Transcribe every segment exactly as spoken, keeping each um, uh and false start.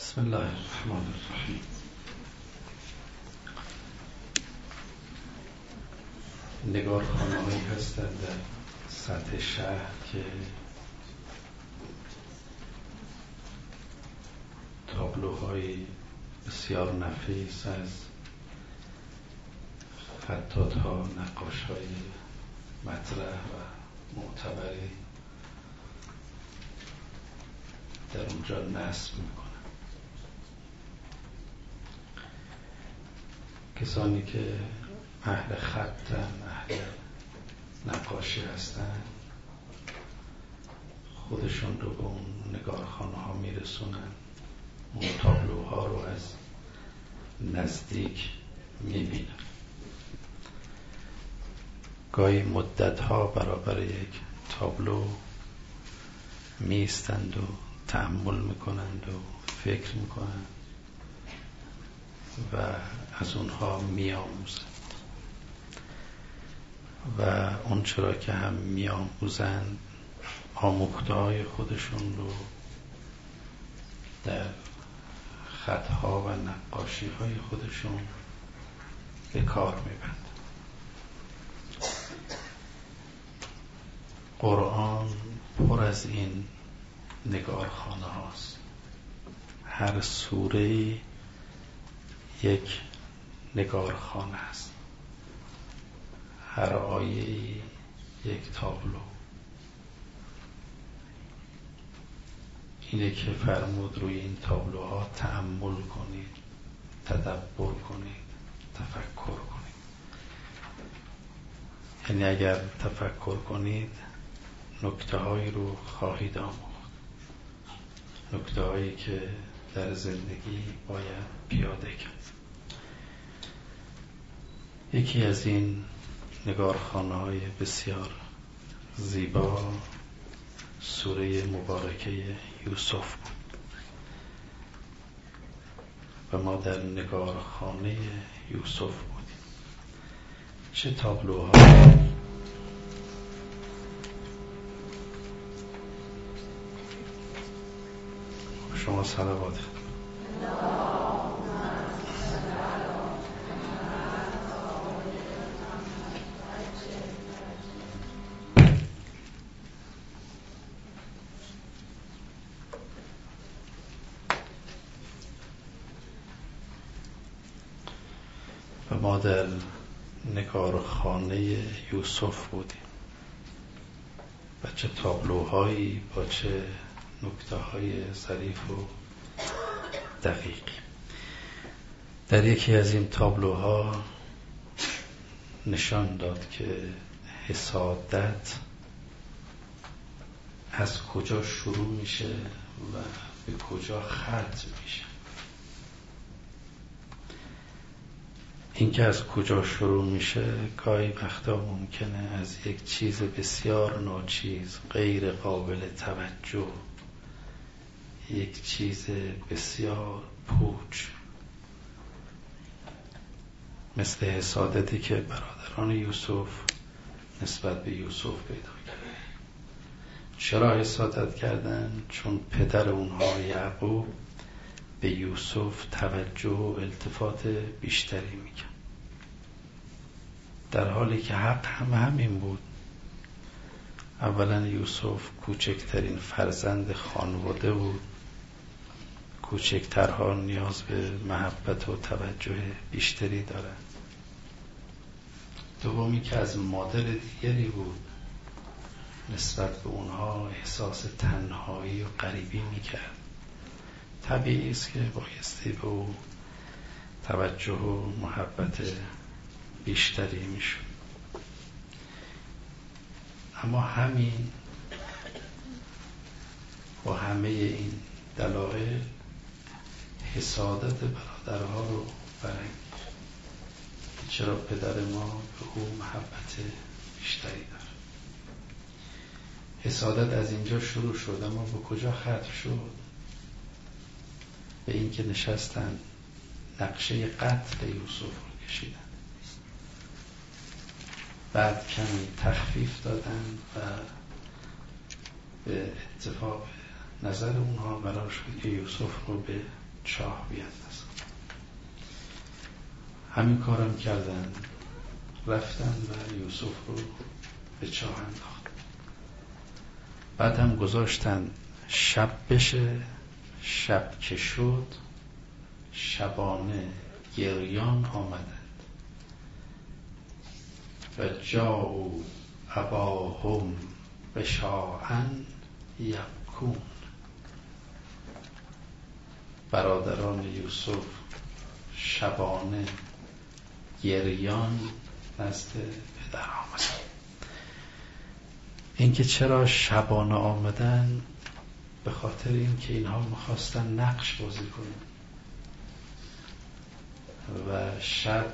بسم الله الرحمن الرحیم. نگارخانه‌هایی هستند در سطح شهر که تابلوهای بسیار نفیس از خطاط‌ها، نقاش‌های مطرح و معتبری در اونجا نصب میکنن. کسانی که اهل خطن، اهل نقاشی هستن، خودشون رو به اون نگارخانه ها میرسونن، اون تابلوها رو از نزدیک میبینن. گاهی مدت ها برابر یک تابلو میستند و تأمل میکنند و فکر میکنند و از اونها میآموزند و اون چرا که هم میآموزند آموخته‌های خودشون رو در خطها و نقاشی‌های خودشون به کار میبرند. قرآن پر از این نگارخانه هاست. هر سوره یک نگارخانه است، هر آیه یک تابلو. اینه که فرمود روی این تابلوها تأمل کنید، تدبر کنید، تفکر کنید. یعنی اگر تفکر کنید نکته هایی رو خواهید آموخت، نکته هایی که در زندگی باید پیاده کرد. یکی از این نگارخانه های بسیار زیبا سوره مبارکه یوسف بود و ما در نگارخانه یوسف بودیم. چه تابلوها! شما صلوات و ما در نگارخانه یوسف بودیم و چه تابلوهایی با چه نکته های ظریف و دقیقی. در یکی از این تابلوها نشان داد که حسادت از کجا شروع میشه و به کجا ختم میشه. این که از کجا شروع میشه گاهی وقتا ممکنه از یک چیز بسیار ناچیز، غیر قابل توجه، یک چیز بسیار پوچ، مثل حسادتی که برادران یوسف نسبت به یوسف پیدا کردن. چرا حسادت کردن؟ چون پدر اونها یعقوب به یوسف توجه و التفات بیشتری میکرد، در حالی که حق هم همین بود. اولا یوسف کوچکترین فرزند خانواده بود، کوچکترها نیاز به محبت و توجه بیشتری دارند. دومی که از مادر دیگری بود، نسبت به اونها احساس تنهایی و غریبی میکرد. طبیعی است که بایستی به او توجه و محبت بیشتری میشد. اما همین با همه این دلایل حسادت برادرها رو برانگیخت. چرا پدر ما به او محبت بیشتری داره. حسادت از اینجا شروع شد، اما به کجا ختم شد؟ به این که نشستن نقشه قتل یوسف رو کشیدن، بعد کمی تخفیف دادن و به اتفاق نظر اونها قرار شد که یوسف رو به چاه بیاندازم. همین کارم کردن، رفتن و یوسف رو به چاه انداخت. بعد هم گذاشتن شب بشه. شب که شد شبانه گریان آمدند و جاءوا اباهم عشاء یبکون. برادران یوسف شبانه گریان نزد پدر آمدند. اینکه چرا شبانه آمدن، به خاطر اینکه اینها میخواستن نقش بازی کنن و شب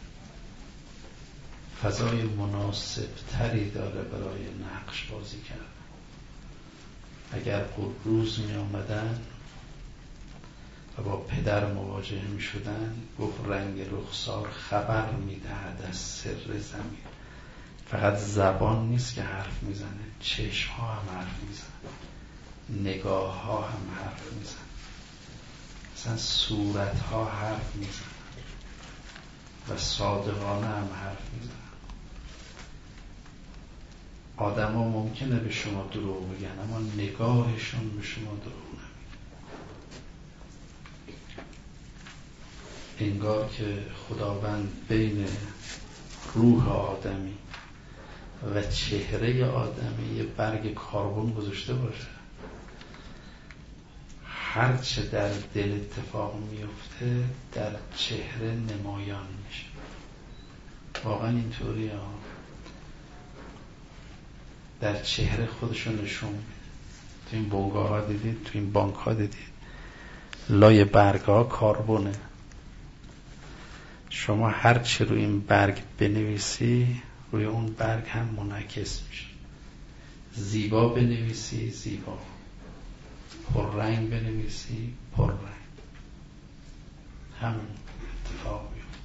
فضای مناسب تری داره برای نقش بازی کردن. اگر روز می آمدن و با پدر مواجه می شدن، گفت رنگ رخسار خبر می دهد از سر زمین. فقط زبان نیست که حرف می زنه، چشم ها هم حرف می زنه، نگاه ها هم حرف می زنه، مثلا صورت ها حرف می زنه و صادقانه هم حرف می زنه. آدم ها ممکنه به شما دروغ بگن، اما نگاهشون به شما دروغ نمیگه. انگار که خداوند بین روح آدمی و چهره آدمی یه برگ کاربن گذاشته باشه. هرچه در دل اتفاق میفته در چهره نمایان میشه. واقعا اینطوری ها، در چهره خودشون نشون میده. تو این بنگاه ها دیدید، تو این بانک ها دیدید، لای برگ ها کاربونه. شما هرچی روی این برگ بنویسی روی اون برگ هم منعکس میشه. زیبا بنویسی زیبا، پررنگ بنویسی پررنگ، همین اتفاق میفته.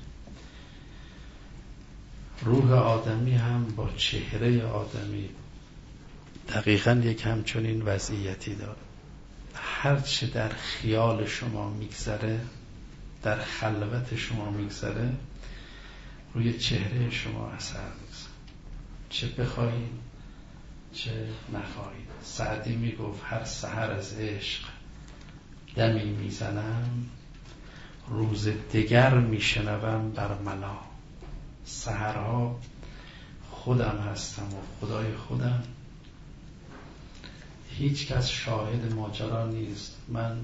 روح آدمی هم با چهره آدمی دقیقاً یک همچنین وضعیتی داره. هرچه در خیال شما میگذره، در خلوت شما میگذره، روی چهره شما اثر میگذاره، چه بخواید چه نخواهید. سعدی میگفت هر سحر از عشق دمی میزنم، روز دگر میشنوم بر ملا. سحرها خودم هستم و خدای خودم، هیچ کس شاهد ماجرا نیست. من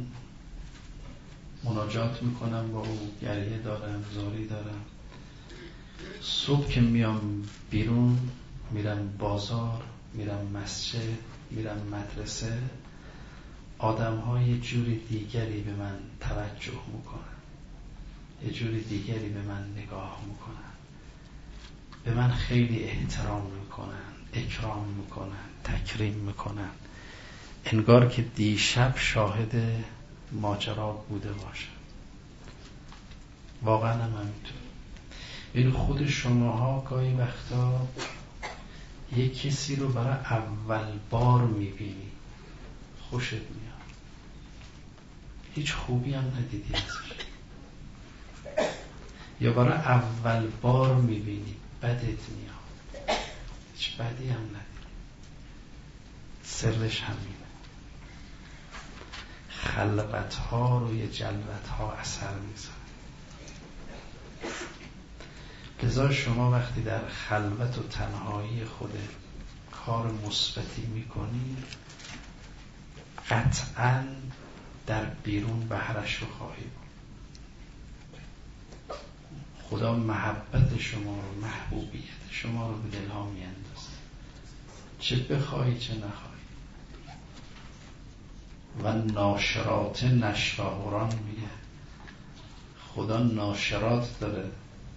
مناجات میکنم با او، گریه دارم، زاری دارم. صبح که میام بیرون، میرم بازار، میرم مسجد، میرم مدرسه، آدم ها یه جوری دیگری به من توجه میکنن، یه جوری دیگری به من نگاه میکنن، به من خیلی احترام میکنن، اکرام میکنن، تکریم میکنن، انگار که دیشب شاهد ماجرا بوده باشه. واقعا هم همینطور. این خود شماها گاهی وقتا یک کسی رو برای اول بار میبینی، خوشت میاد، هیچ خوبی هم ندیدی ازش، یا برای اول بار میبینی بدت میاد، هیچ بدی هم ندیدی. سرش همینه، خلقت ها روی جلوت ها اثر میذاره. لذا شما وقتی در خلوت و تنهایی خود کار مثبتی میکنی، قطعاً در بیرون بهرش رو خواهی بود. خدا محبت شما رو، محبوبیت شما رو به دلها میاندازه، چه بخواهی چه نخواهی. و ناشرات نشرا میگه، خدا ناشرات داره،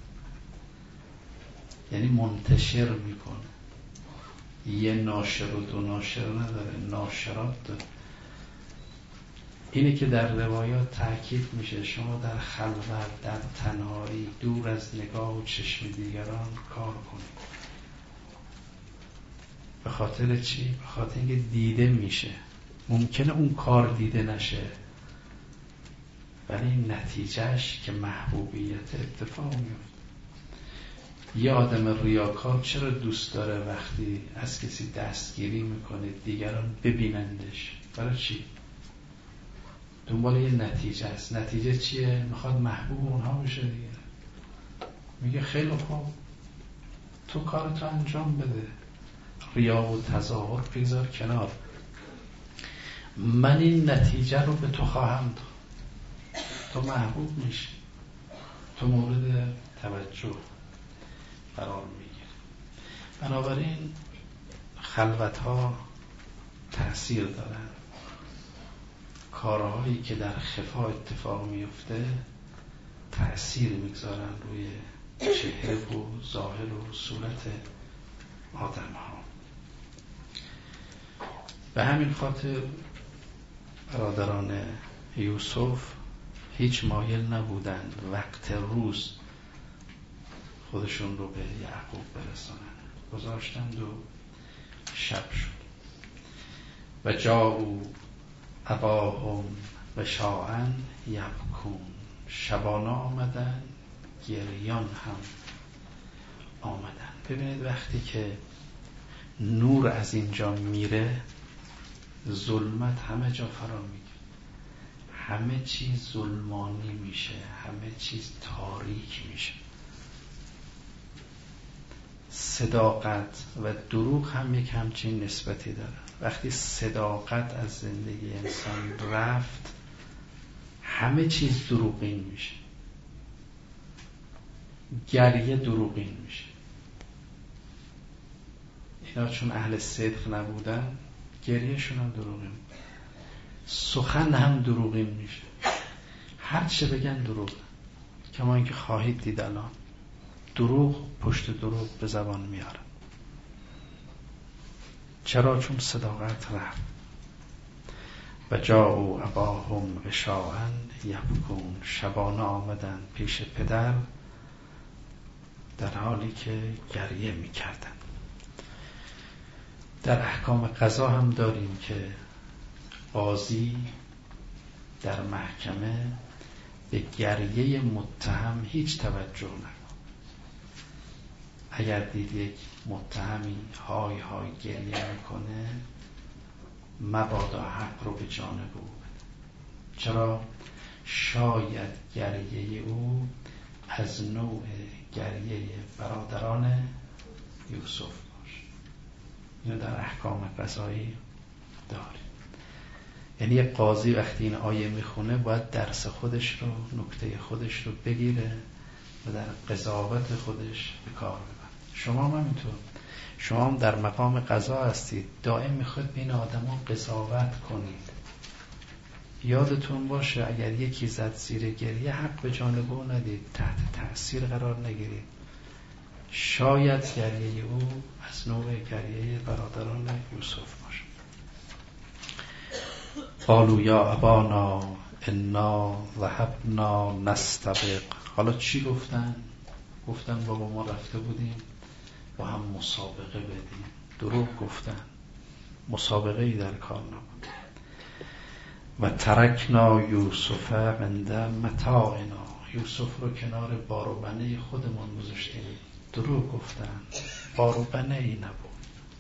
یعنی منتشر میکنه. یه ناشر و دو ناشر نداره، ناشرات داره. اینه که در روایات تأکید میشه شما در خلوت، در تنهایی، دور از نگاه و چشم دیگران کار کنید. به خاطر چی؟ به خاطر اینکه دیده میشه. ممکنه اون کار دیده نشه، ولی نتیجهش که محبوبیت اتفاق میفته. یه آدم ریاکار چرا دوست داره وقتی از کسی دستگیری میکنه دیگران ببینندش؟ برای چی؟ دنبال یه نتیجه است. نتیجه چیه؟ میخواد محبوب اونها بشه دیگه. میگه خیلی خوب، تو کارتو انجام بده، ریا و تظاهر بگذار کنار، من این نتیجه رو به تو خواهم داد، تو محبوب میشی، تو مورد توجه قرار میگیری. بنابراین خلوت ها تأثیر دارن. کارهایی که در خفا اتفاق میفته تأثیر میگذارن روی چهره و ظاهر و صورت آدم ها. به همین خاطر برادران یوسف هیچ مایل نبودند وقت روز خودشون رو به یعقوب برسانند. گذاشتند و شب شد. و جاءوا اباهم عشاء یبکون، شبانه آمدن، گریان هم آمدن. ببینید وقتی که نور از اینجا میره ظلمت همه جا فرا میگیره، همه چیز ظلمانی میشه، همه چیز تاریک میشه. صداقت و دروغ هم یک همچین نسبتی داره. وقتی صداقت از زندگی انسان رفت همه چیز دروغین میشه. گریه دروغین میشه. اینا چون اهل صدق نبودن گریهشون هم دروغین، سخن هم دروغین میشه، هر چه بگن دروغ. کما اینکه خواهید دید الان دروغ پشت دروغ به زبان میاره. چرا؟ چون صداقت رفت. و جاءوا اباهم عشاء یبکون، شبانه آمدن پیش پدر در حالی که گریه میکردن. در احکام قضا هم داریم که قاضی در محکمه به گریه متهم هیچ توجه نکن. اگر دید یک متهمی های های گریه میکنه مبادا حق رو به جانب او بده. چرا؟ شاید گریه او از نوع گریه برادران یوسف باشه. اینو در احکام قضایی داریم. یعنی یک قاضی وقتی این آیه میخونه باید درس خودش رو، نکته خودش رو بگیره و در قضاوت خودش به کار ببره. شما هم همینطور، شما هم در مقام قضا هستید، دائم میخواید بین آدم ها قضاوت کنید. یادتون باشه اگر یکی زد زیر گریه حق به جانب او ندید، تحت تأثیر قرار نگیرید. شاید گریه او از نوع گریه برادران یوسف باشه. قالوا یا ابانا انا ذهبنا نستبق. حالا چی گفتن؟ گفتن بابا ما رفته بودیم با هم مسابقه بدیم. دروغ گفتن، مسابقه ای در کار نبود. و ترکنا یوسف عند متاعنا، یوسف رو کنار بار و بنه خودمون گذاشتیم. دروغ گفتن، بار و بنه ای نبود.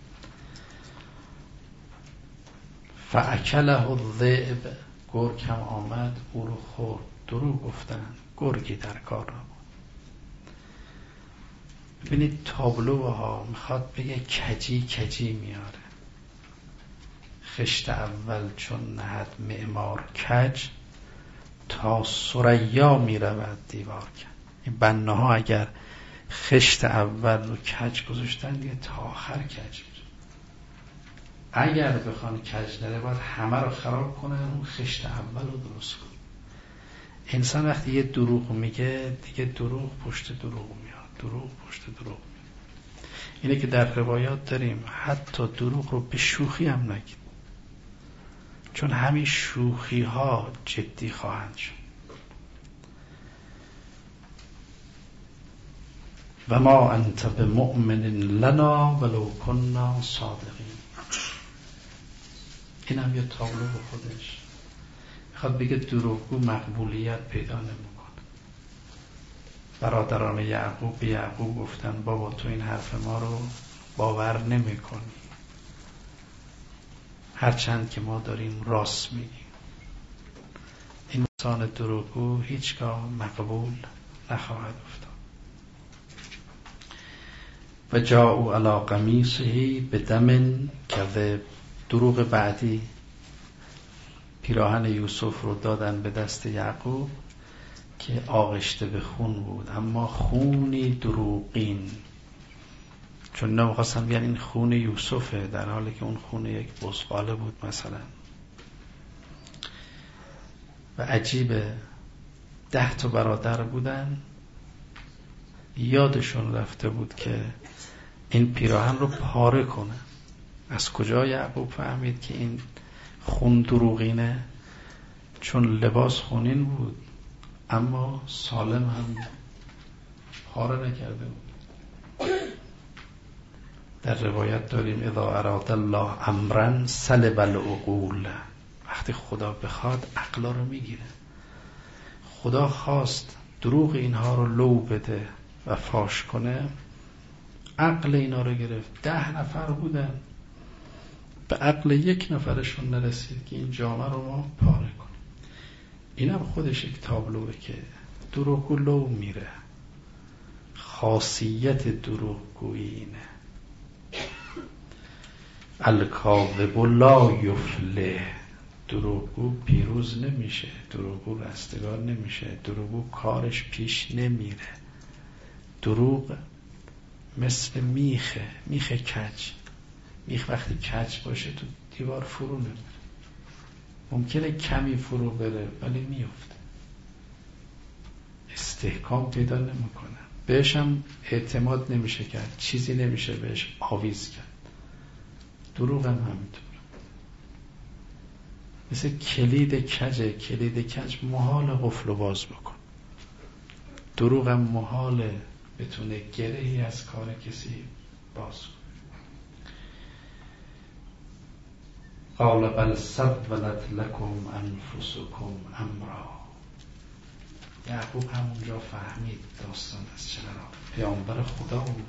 فاکله الذئب، گرگ هم آمد او رو خورد. دروغ گفتن، گرگی در کار نبود. ببینید تابلوها میخواد بگه کجی کجی میاره. خشت اول چون نهد معمار کج، تا ثریا میرود دیوار کج. این بناها اگر خشت اول رو کج گذاشتن دیگه تا آخر کج میشه. اگر بخوان کج نره باید همه رو خراب کنن، اون خشت اول رو درست کنن. انسان وقتی یه دروغ میگه دیگه دروغ پشت دروغ میاد، دروغ پشت دروغ میاد. اینه که در روایات داریم حتی دروغ رو به شوخی هم نگید، چون همین شوخی ها جدی خواهند شد. و ما انت بمؤمن لنا ولو كنا صادقین. این هم یه تابلو به خودش. میخواد بگه دروغگو مقبولیت پیدا نمیکنه. برادران یعقوب به یعقوب گفتن بابا تو این حرف ما رو باور نمی کنی، هرچند که ما داریم راست میگیم. این انسان دروغگو هیچگاه مقبول نخواهد افتاد. و جاءوا علی قمیصه بدم کذب. دروغ بعدی، پیراهن یوسف رو دادن به دست یعقوب که آغشته به خون بود، اما خونی دروغین، چون نمیخواستن بیان این خون یوسفه، در حالی که اون خون یک بزغاله بود مثلا. و عجیبه، ده تا برادر بودن، یادشون رفته بود که این پیراهن رو پاره کنه. از کجا یعقوب فهمید که این خون دروغینه؟ چون لباس خونین بود اما سالم هم پاره نکرده بود. در روایت داریم اذا اراد الله امرا سلب العقول. وقتی خدا بخواد عقلا رو میگیره. خدا خواست دروغ اینها رو لو بده و فاش کنه، عقل اینا رو گرفت. ده نفر بودن، به عقل یک نفرشون نرسید که این جامعه رو ما پاره کنیم. اینم خودش یک تابلوه که دروغگو لو میره. خاصیت دروغگویی اینه. الکاذب لا یفلح. دروغگو پیروز نمیشه، دروغگو رستگار نمیشه، دروغگو کارش پیش نمیره. دروغ مثل میخه، میخ کج. میخ وقتی کج باشه تو دیوار فرو نمیره. ممکنه کمی فرو بره ولی میفته، استحکام پیدا نمیکنه، بهش هم اعتماد نمیشه کرد، چیزی نمیشه بهش آویز کرد. دروغ هم همینطور، مثل کلید کجه. کلید کج محال قفل و باز بکن. دروغ هم محال بتونه گرهی از کار کسی باز کن. قال بل سولت لكم انفسكم امرا. یعقوب همونجا فهمید داستان از چه قراره. پیامبر خدا بود،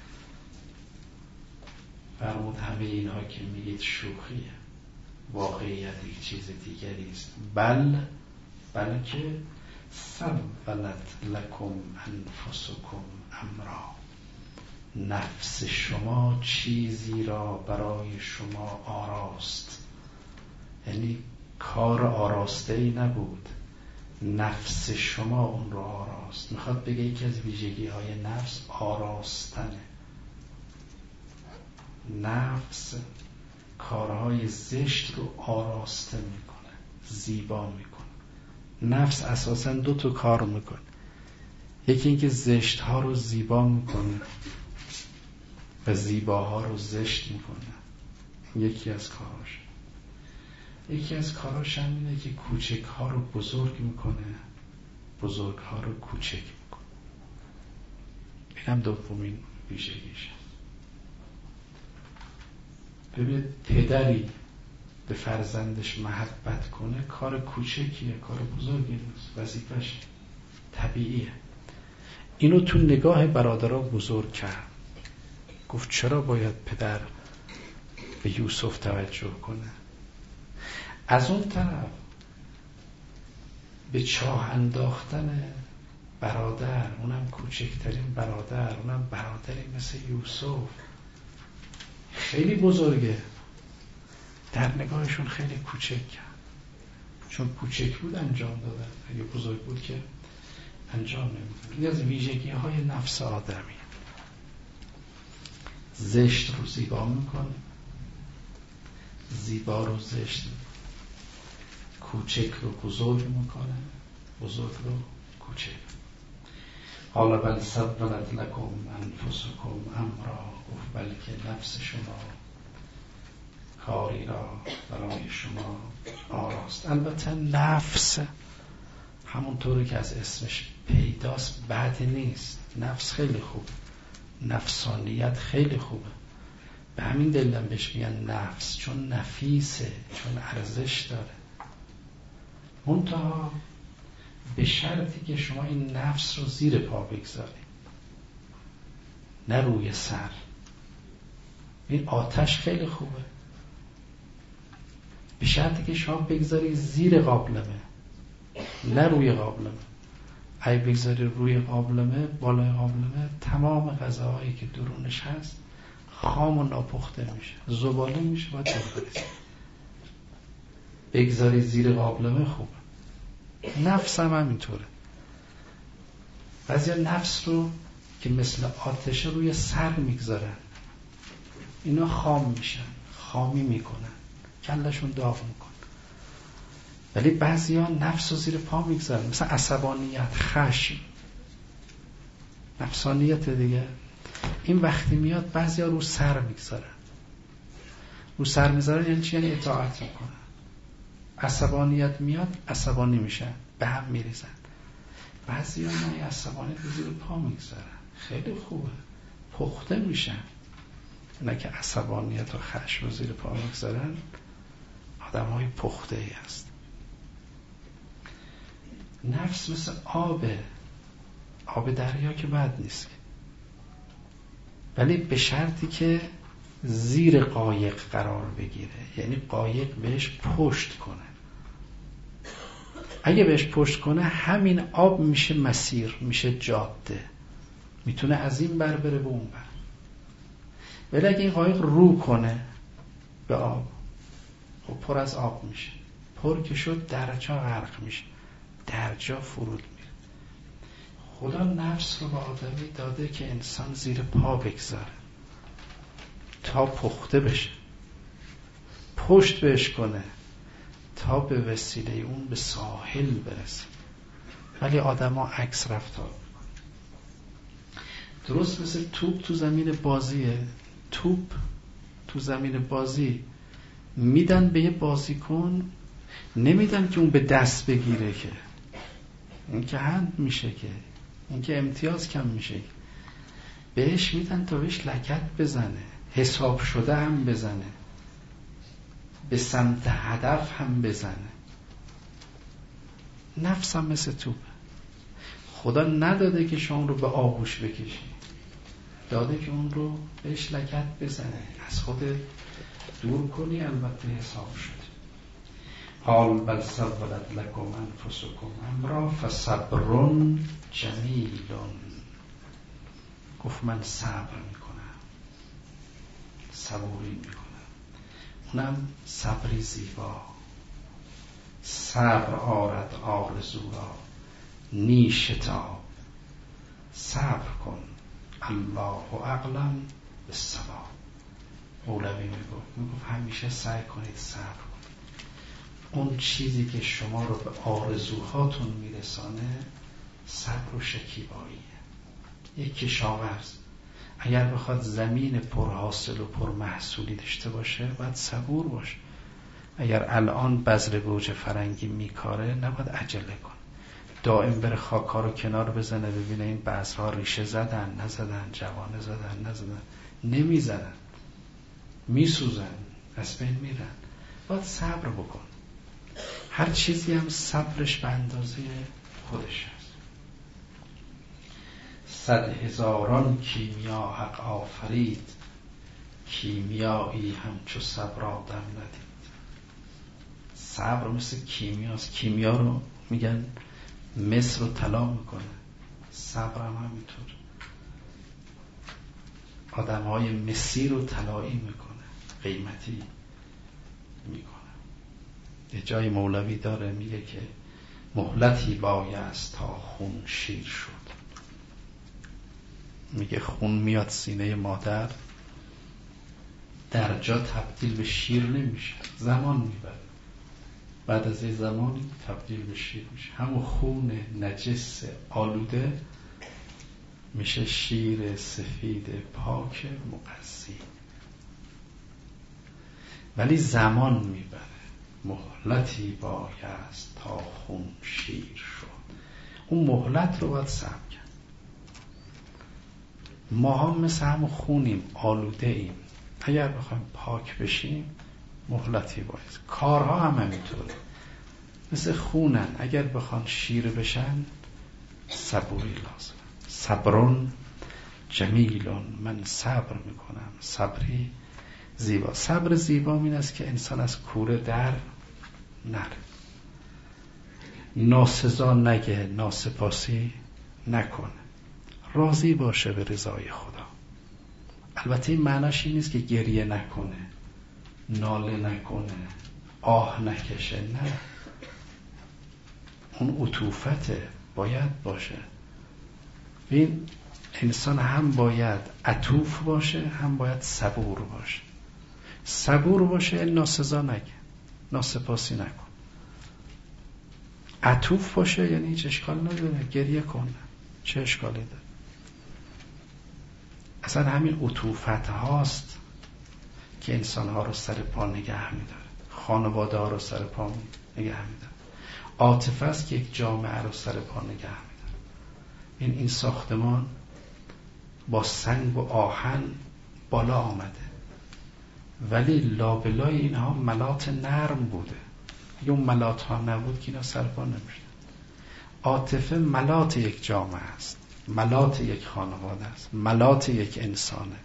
فرمود همه اینها که میگید شوخیه، واقعیت یک چیز دیگری است. بل بلکه سولت لكم انفسكم امرا. نفس شما چیزی را برای شما آراست. یعنی کار آراسته ای نبود، نفس شما اون رو آراست. میخواد بگه یکی از ویژگی های نفس آراستنه. نفس کارهای زشت رو آراسته میکنه، زیبا میکنه. نفس اساساً دو تا کار میکنه. یکی اینکه زشت ها رو زیبا میکنه و زیباها رو زشت میکنه. یکی از کاراش. یکی از کاراش هم اینه که کوچک ها رو بزرگ میکنه، بزرگ ها رو کوچک میکنه. این هم دومین ویژگیشه. ببین پدری به فرزندش محبت کنه کار کوچکیه، کار بزرگی نیست، وظیفه‌شه، طبیعیه. اینو تو نگاه برادرها بزرگ کرد. گفت چرا باید پدر به یوسف توجه کنه؟ از اون طرف به چاه انداختن برادر، اونم کوچکترین برادر، اونم برادری مثل یوسف، خیلی بزرگه. در نگاهشون خیلی کوچک کرد، چون کوچک بود انجام دادن، اگه بزرگ بود که انجام نمیدن. این از ویژگی های نفس آدمی. زشت رو زیبا میکنه، زیبا رو زشت میکنه، کوچک رو بزرگ میکنه، بزرگ رو کوچک. قال بل سولت لكم انفسكم امرا. گفت بلکه نفس شما کاری را برای شما آراست. البته نفس همونطوری که از اسمش پیداست بد نیست. نفس خیلی خوب، نفسانیت خیلی خوبه. به همین دلیل هم بهش میگن نفس، چون نفیسه، چون ارزش داره. منتها به شرطی که شما این نفس رو زیر پا بگذارید، نه روی سر. این آتش خیلی خوبه، به شرطی که شما بگذاری زیر قابلمه، نه روی قابلمه. اگه بگذاری روی قابلمه، بالای قابلمه، تمام غذاهایی که درونش هست خام و ناپخته میشه، زباله میشه، باید بخوری. بگذاری زیر قابلمه خوبه. نفس هم همینطوره. بعضیا نفس رو که مثل آتش روی سر میگذارن، اینا خام میشن، خامی میکنن، کلشون داغ میکنن. ولی بعضیا نفس رو زیر پا میگذارن، مثل عصبانیت، خشم، نفسانیت دیگه. این وقتی میاد بعضیا رو سر میگذارن. رو سر میذارن یعنی چی؟ یعنی اطاعت میکنن. عصبانیت میاد عصبانی میشن، به هم میریزن. بعضیا نه، عصبانیت رو زیر پا میگذارن، خیلی خوبه، پخته میشن. نه که عصبانیت و خشم رو زیر پا میگذارن، آدم های پخته ای هست. نفس مثل آبه، آب دریا که بد نیست، ولی به شرطی که زیر قایق قرار بگیره، یعنی قایق بهش پشت کنه. اگه بهش پشت کنه همین آب میشه مسیر، میشه جاده، میتونه از این بر بره به اون بر. ولی اگه این قایق رو کنه به آب، خب پر از آب میشه، پر که شد درجا غرق میشه، درجا فرود میره. خدا نفس رو به آدمی داده که انسان زیر پا بگذاره تا پخته بشه، پشت بهش کنه تا به وسیله اون به ساحل برسه. ولی آدم ها عکس رفتار میکنن. درست مثل توپ تو زمین بازیه. توپ تو زمین بازی میدن به یه بازیکن، نمیدن که اون به دست بگیره، که این که هند میشه، که این که امتیاز کم میشه. بهش میدن تا بهش لگد بزنه، حساب شده هم بزنه، به سمت هدف هم بزنه. نفس هم مثل توپ. خدا نداده که شما رو به آغوش بکشی، داده که اون رو بهش لگد بزنه، از خود دور کنی. البته حساب شد. قال بل سولت لکم انفسکم امرا فصبر جمیل. گفت من صبر میکنم، صبوری میکنم، اونم صبری زیبا. صبر آرد آرزو را نیشتاب، صبر کن الله اعلم بالصواب. مولوی میگفت میگفت همیشه سعی کنید صبر کنید. اون چیزی که شما رو به آرزوهاتون میرسانه صبر و شکیباییه. یک کشاورز اگر بخواد زمین پرحاصل و پرمحصولی داشته باشه باید صبور باشه. اگر الان بذر گوجه فرنگی میکاره نباید عجله کن، دائم بره خاک‌ها رو کنار بزنه ببینه این بذرها ریشه زدن نزدن، جوانه زدن نزدن. نمیزنن، میسوزن، از بین میرن. باید صبر بکن. هر چیزی هم صبرش به اندازه خودش هست. صد هزاران کیمیا حق آفرید، کیمیایی همچو صبر آدم ندید. صبر مثل کیمیاست. کیمیا رو میگن مس رو طلا میکنه، صبر هم همینطور. آدم های مسی رو طلایی میکنه، قیمتی میکنه. یه جای مولوی داره میگه که مهلتی بایست تا خون شیر شد. میگه خون میاد سینه مادر، در جا تبدیل به شیر نمیشه، زمان میبره. بعد از یه زمانی تبدیل به شیر میشه. همون خون نجس آلوده میشه شیر سفید پاک مقضی. ولی زمان میبره. مهلتی بایست تا خون شیر شد. اون مهلت رو باید صبر کرد. ما هم مثل همون خونیم، آلوده ایم. اگر بخوایم پاک بشیم مهلتی باید. کارها هم همینطوره. مثل خونن، اگر بخوان شیر بشن صبوری لازم. صبرون جمیلون، من صبر میکنم، صبری زیبا. صبر زیبا این است که انسان از کوره در نره، ناسزا نگه، ناسپاسی نکنه، راضی باشه به رضای خدا. البته این معناش این نیست که گریه نکنه، ناله نکنه، آه نکشه، نه، اون عطوفته باید باشه. این انسان هم باید عطوف باشه، هم باید صبور باشه. صبور باشه، ناسزا نگه، ناسپاسی نکن. عطوف باشه یعنی هیچ اشکال نداره، گریه کن، چه اشکالی داره؟ اصلا همین عطوفت هاست که انسان ها رو سر پا نگه میداره، خانواده ها رو سر پا نگه میداره. عاطفه است که یک جامعه رو سر پا نگه میداره. این این ساختمان با سنگ و آهن بالا آمده، ولی لابلای اینها ملات نرم بوده. اگه اون ملات ها نبود که اینا سر پا نمیشد. عاطفه ملات یک جامعه است، ملات یک خانواده است، ملات یک انسانه.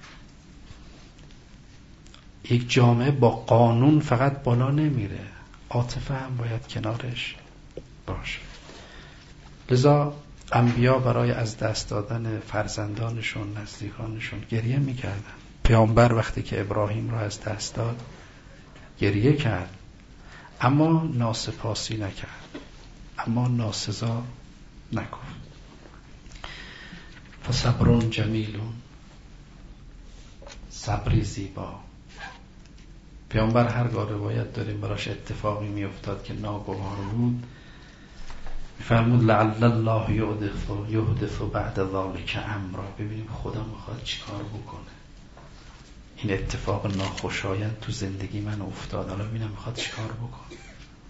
یک جامعه با قانون فقط بالا نمیره، عاطفه هم باید کنارش باشه. لذا انبیا برای از دست دادن فرزندانشون، نزدیکانشون گریه میکردن. پیامبر وقتی که ابراهیم را از دست داد گریه کرد، اما ناسپاسی نکرد، اما ناسزا نگفت. فصبرون جمیلون، صبری زیبا. پیامبر هرگاه روایت داریم براش اتفاقی میافتاد که ناگوار بود، میفرمود لعل الله یحدث یحدث بعد ذلک امرا. ببینیم خدا میخواد چیکار بکنه. این اتفاق ناخوشایند تو زندگی من افتاد، حالا ببینم میخواد چیکار بکنه.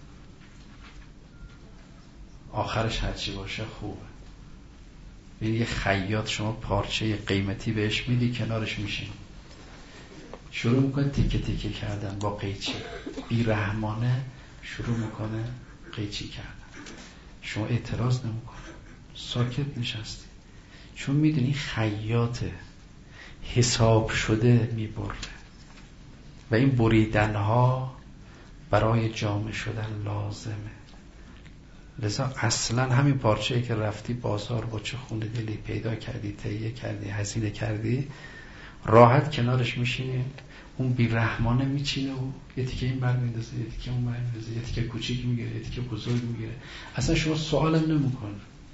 آخرش هرچی باشه خوبه. این یه خیاط شما پارچه قیمتی بهش میدی، کنارش میشین، شروع میکنه تیکه تیکه کردن با قیچی، بی رحمانه شروع میکنه قیچی کردن. شما اعتراض نمیکنه، ساکت نشستی، چون میدونی خیاط حساب شده میبره و این بریدن ها برای جامع شدن لازمه. لذا اصلا همین پارچه‌ای که رفتی بازار با چه خون دلی پیدا کردی، تهیه کردی، هزینه کردی، راحت کنارش میشینی، اون بی‌رحمانه میچینه و یه تیکه این بر میندازه، یه تیکه اون بر میندازه، یه تیکه کوچیک میگیره، یه تیکه بزرگ میگیره. اصلا شما سوالم نمیکنه.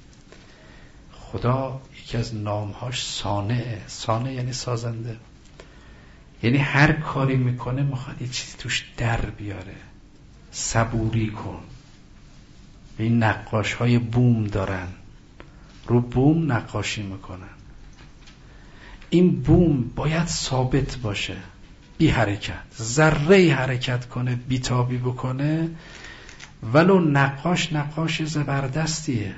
خدا یکی از نامهاش صانعه. صانع یعنی سازنده، یعنی هر کاری میکنه میخواد یه چیزی توش در بیاره. صبوری کن. این نقاش های بوم دارن، رو بوم نقاشی میکنن. این بوم باید ثابت باشه، بی حرکت. ذره حرکت کنه، بیتابی بکنه، ولو نقاش نقاش زبردستیه،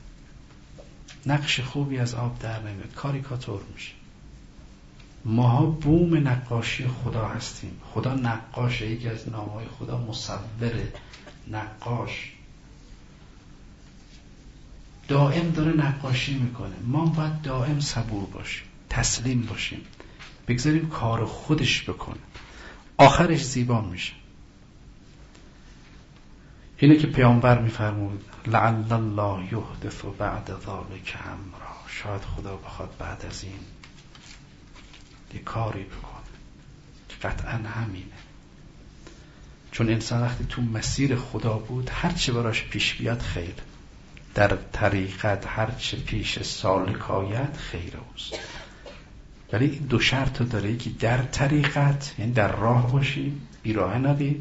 نقش خوبی از آب در نمیاد، کاریکاتور میشه. ماها بوم نقاشی خدا هستیم. خدا نقاشه، یکی از نامهای خدا مصوره، نقاش، دائم داره نقاشی میکنه. ما باید دائم صبور باشیم، تسلیم باشیم، بگذاریم کار خودش بکنه، آخرش زیبا میشه. اینه که پیامبر میفرمود لعل الله یحدث بعد ذلک امرا. شاید خدا بخواد بعد از این یه کاری بکنه که قطعا همینه. چون انسان وقتی تو مسیر خدا بود، هرچه براش پیش بیاد خیر، در طریقت هرچه پیش سالک آید خیر اوست. ولی این دو شرط داره، یکی در طریقت یعنی در راه باشی، بیراه نبی،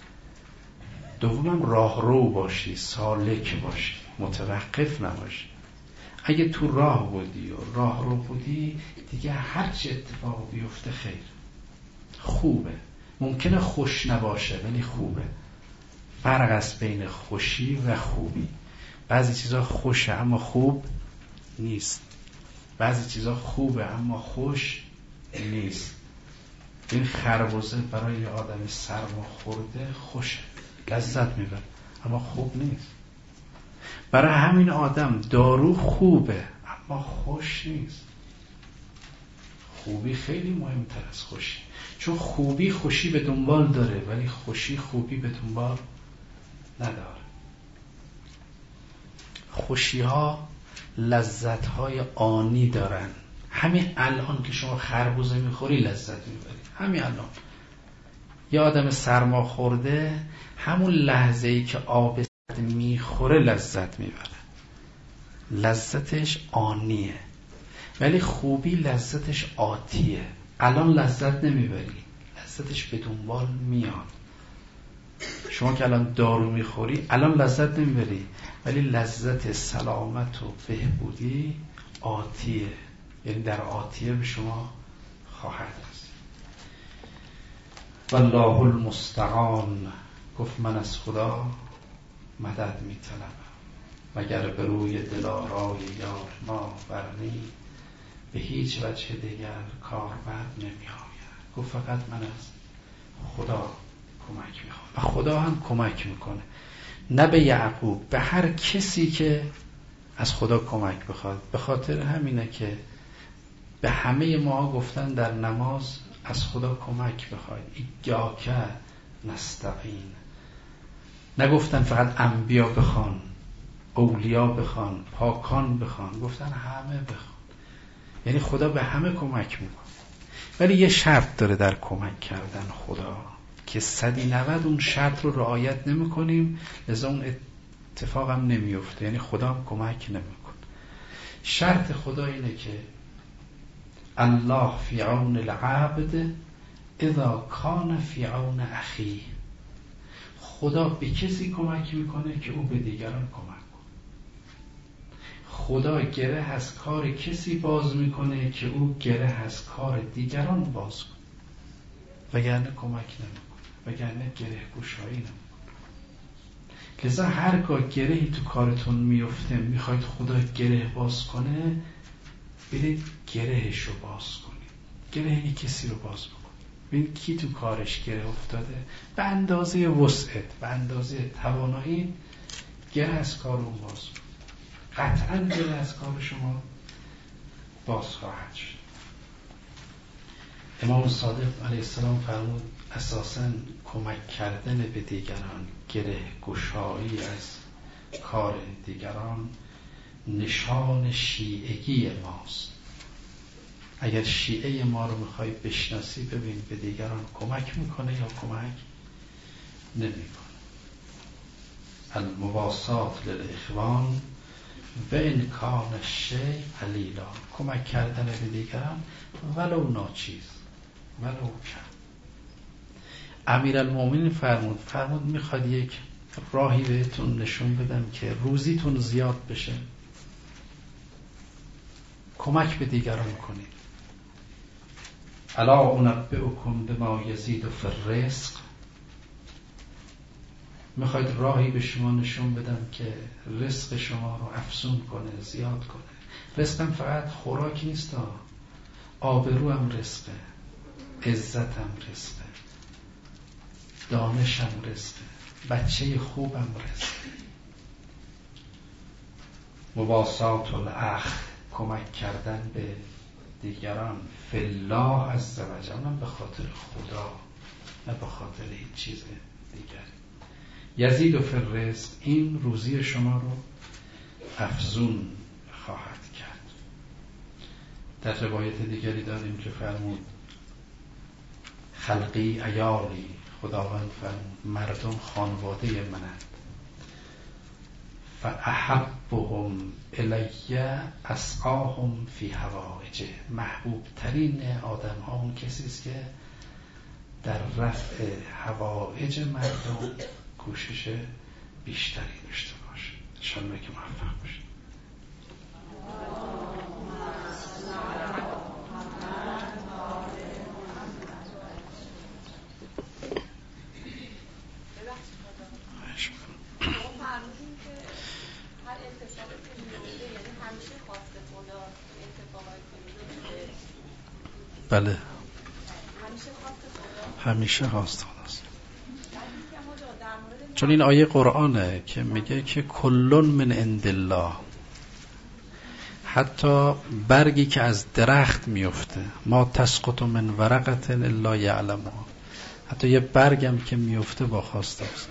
دومم راه رو باشی، سالک باشی، متوقف نباشی. اگه تو راه بودی و راه رو بودی دیگه هرچی اتفاق بیفته خیر، خوبه. ممکنه خوش نباشه ولی خوبه. فرق است بین خوشی و خوبی. بعضی چیزا خوشه اما خوب نیست، بعضی چیزا خوبه اما خوش نیست. این خربزه برای آدم سرما خورده خوشه، لذت میبره، اما خوب نیست. برای همین آدم دارو خوبه اما خوش نیست. خوبی خیلی مهمتر از خوشی، چون خوبی خوشی به دنبال داره ولی خوشی خوبی به دنبال نداره. خوشی ها لذت های آنی دارن. همین الان که شما خربوزه میخوری لذت میبری، همین الان یه آدم سرما خورده همون لحظه ای که آب میخوره لذت میبره، لذتش آنیه. ولی خوبی لذتش آتیه، الان لذت نمیبری، لذتش به دنبال میاد. شما که الان دارو میخوری الان لذت نمیبری ولی لذت سلامت و بهبودی آتیه، یعنی در آتیه به شما خواهد رسید. والله المستعان. گفت من از خدا مدد میطلبم، مگر به روی دلارای یار ما برنی به هیچ وجه دیگر کار بر نمی آید. گفت فقط من از خدا کمک میخوام و خدا هم کمک میکنه، نه به یعقوب، به هر کسی که از خدا کمک بخواد. به خاطر همینه که به همه ما گفتن در نماز از خدا کمک بخواید، ایاک نستعین. نگفتن فقط انبیا بخوان، اولیا بخوان، پاکان بخوان، گفتن همه بخوان. یعنی خدا به همه کمک میکنه. ولی یه شرط داره در کمک کردن خدا که صدی نود اون شرط رو رعایت نمی کنیم، لذا اون اتفاق هم نمیفته، یعنی خدا هم کمک نمیکنه. شرط خدا اینه که الله فی عون العبد اذا کان فی عون اخیه. خدا به کسی کمک میکنه که او به دیگران کمک کنه. خدا گره از کار کسی باز میکنه که او گره از کار دیگران باز کنه، وگرنه کمک نمیکنه، وگرنه گره گشایی نمیکنه. لذا هرگاه گرهی تو کارتون میفته میخواید خدا گره باز کنه، برید گرهش رو باز کنید، گره کسی رو باز بکنید. ببین کی تو کارش گره افتاده، به اندازه وسعت، به اندازه توانایی گره از کار اون باز کن. قطعا گره از کار شما باز خواهد شد. امام صادق علیه السلام فرمود اساساً کمک کردن به دیگران، گره گشایی از کار دیگران نشان شیعگی ماست. اگر شیعه ما رو میخوای بشناسی، ببین به دیگران کمک میکنه یا کمک نمیکنه. المواسات للاخوان و ان کان الشیء قلیلا. کمک کردن به دیگران ولو ناچیز، ولو کم. امیرالمومنین فرمود فرمود میخواد یک راهی بهتون نشون بدم که روزیتون زیاد بشه، کمک به دیگران کنید. الا انبئکم بما یزید فی الرزق. میخواید راهی به شما نشون بدم که رزق شما رو افزون کنه، زیاد کنه. رزق هم فقط خوراک نیست، آبرو هم رزقه، عزت هم رزقه، دانش هم رزقه، بچه خوب هم رزقه. مواسات الاخ، کمک کردن به دیگران فی الله عز و جل، به خاطر خدا نه به خاطر هیچ چیز دیگر. یزید فی الرزق، این روزی شما رو افزون خواهد کرد. در روایت دیگری داریم که فرمود خلقی عیالی، خداوند فرمود مردم خانواده منند، فاحبهم الی اسعاهم فی حوائجه. محبوب ترین آدم ها اون کسی است که در رفع حوائج مردم کوشش بیشتری داشته باشه. انشاءالله که موفق باشید. بله، همیشه خواست خداست. چون این آیه قرآنه که میگه که کلون من عند الله. حتی برگی که از درخت میفته، ما تسقط من ورقة الا یعلمها، حتی یه برگم که میفته با خواسته است.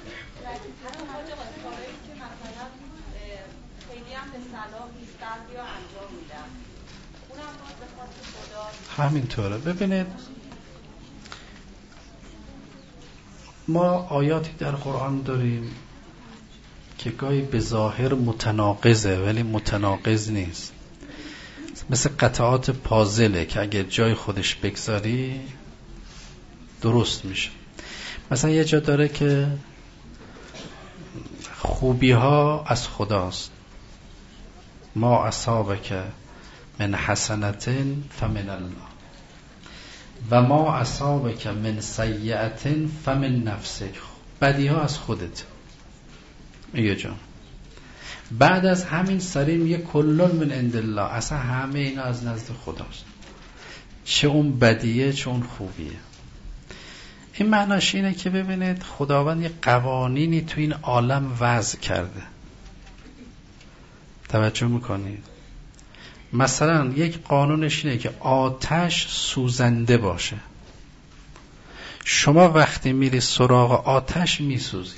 همینطوره. ببینید ما آیاتی در قرآن داریم که گاهی به ظاهر متناقضه ولی متناقض نیست، مثل قطعات پازله که اگه جای خودش بگذاری درست میشه. مثلا یه جا داره که خوبی ها از خداست، ما اصابک من حسنت فمن الله و ما اصابک من سیئت فمن نفسک. بدی ها از خودت میگه جان. بعد از همین سری میگه کلون من عند الله، اصلا همه اینا از نزد خداست، چه اون بدیه چه اون خوبیه. این معناش اینه که ببینید خداوند یه قوانینی تو این عالم وضع کرده، توجه میکنید؟ مثلا یک قانونش اینه که آتش سوزنده باشه. شما وقتی میری سراغ آتش میسوزی.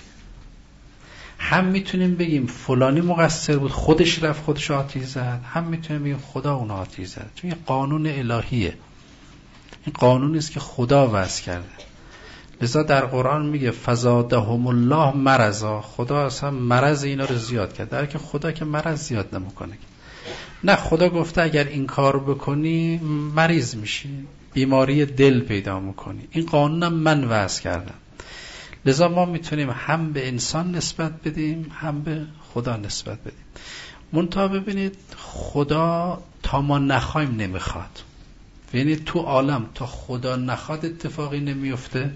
هم میتونیم بگیم فلانی مقصر بود، خودش رفت خودش آتیش زد، هم میتونیم بگیم خدا اون آتیش زد. چون این قانون الهیه، این قانونی است که خدا وضع کرده. لذا در قرآن میگه فزادهم الله مرضا، خدا اصلا مرض اینا رو زیاد کرد، در که خدا که مرض زیاد نمیکنه. نه، خدا گفته اگر این کار بکنی مریض میشی، بیماری دل پیدا میکنی. این قانونم من وضع کردم. لذا ما میتونیم هم به انسان نسبت بدیم هم به خدا نسبت بدیم. منتها ببینید خدا تا ما نخوایم نمیخواد. ببینید تو عالم تا خدا نخواد اتفاقی نمیفته،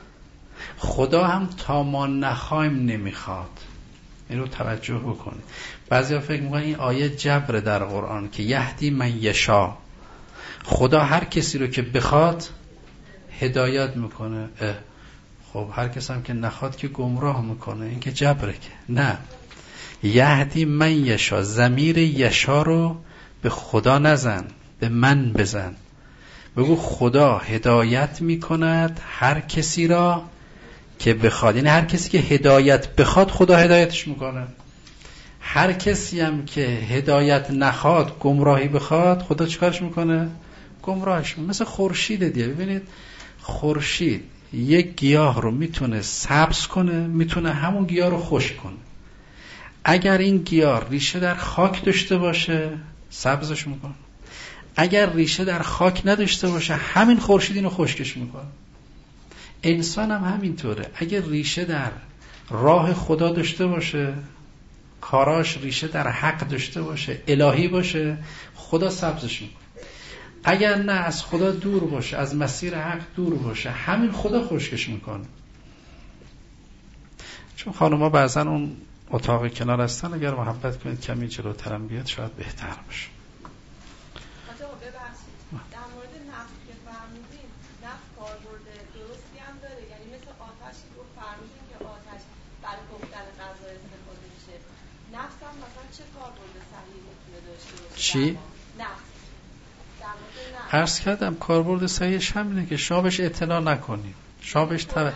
خدا هم تا ما نخوایم نمیخواد. این رو توجه بکنید. بعضیا فکر میکنن این آیه جبر در قرآن که یهدی من یشا، خدا هر کسی رو که بخواد هدایت میکنه. خب هر کس هم که نخواد که گمراه میکنه، این که جبره که نه. یهدی من یشا، ضمیر یشا رو به خدا نزن، به من بزن. بگو خدا هدایت میکند هر کسی را که بخواد. یعنی هر کسی که هدایت بخواد خدا هدایتش میکنه. هر کسی هم که هدایت نخواد، گمراهی بخواد، خدا چیکارش میکنه؟ گمراهش میکنه. مثل خورشید دیگه. ببینید خورشید یک گیاه رو میتونه سبز کنه، میتونه همون گیاه رو خشک کنه. اگر این گیاه ریشه در خاک داشته باشه سبزش میکنه، اگر ریشه در خاک نداشته باشه همین خورشید اینو خشکش میکنه. انسان هم همینطوره. اگر ریشه در راه خدا داشته باشه، کاراش ریشه در حق داشته باشه، الهی باشه، خدا سبزش میکنه. اگر نه از خدا دور باشه، از مسیر حق دور باشه، همین خدا خشکش میکنه. چون خانوما بعضن اون اتاق کنار هستن، اگر محبت کنید کمی جلوترم بیاد شاید بهتر باشه. در مورد نفس که فرمودین، نفس کاربرد درستی هم داره؟ یعنی مثل آتشی رو فرمودین که آتش برای پختن غذا استفاده میشه، نفس هم مثلا چه کاربرد صحیحی میتونه داشته باشه؟ چی؟ نفس. در مورد نفس عرض کردم کاربرد صحیحش همینه که شما بهش اعتنا نکنید، شما بهش تبع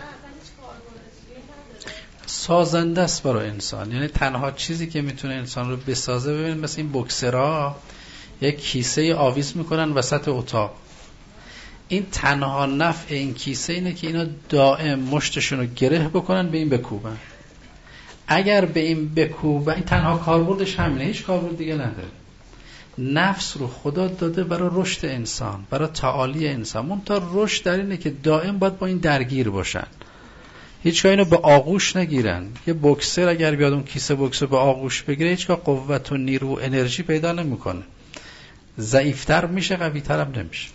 سازنده است برای انسان. یعنی تنها چیزی که میتونه انسان رو بسازه، ببینید مثل این بوکسرها یک کیسه آویز میکنن وسط اتاق، این تنها نفع این کیسه اینه که اینا دائم مشتشون رو گره بکنن به این بکوبن. اگر به این بکوبن، این تنها کاربردش همینه، هیچ کاربرد دیگه نداره. نفس رو خدا داده برای رشد انسان، برای تعالی انسان. منتها رشد در اینه که دائم باید با این درگیر باشن، هیچگاه اینو به آغوش نگیرن. یه بوکسر اگر بیاد اون کیسه بوکس به آغوش بگیره، هیچگاه قوت و نیرو و انرژی پیدا نمیکنه، ضعیفتر میشه، قوی‌تر هم نمیشه.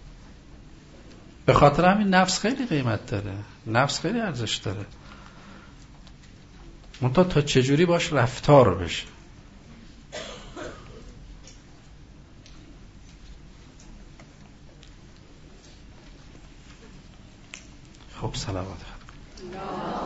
به خاطر همین نفس خیلی قیمت داره، نفس خیلی ارزش داره. منتها تا چجوری باش رفتار بشه. خب صلوات